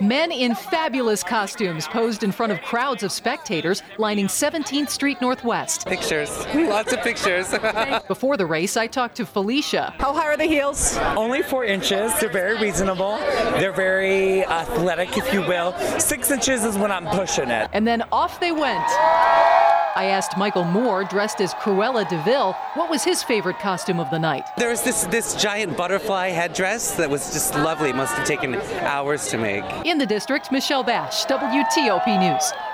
Men in fabulous costumes posed in front of crowds of spectators lining 17th Street Northwest. Pictures, lots of pictures. Before the race, I talked to Felicia. How high are the heels? Only 4 inches. They're very reasonable. They're very athletic, if you will. 6 inches is when I'm pushing it. And then off they went. I asked Michael Moore, dressed as Cruella de Vil, what was his favorite costume of the night. There was this giant butterfly headdress that was just lovely. Must have taken hours to make. In the district, Michelle Bash, WTOP News.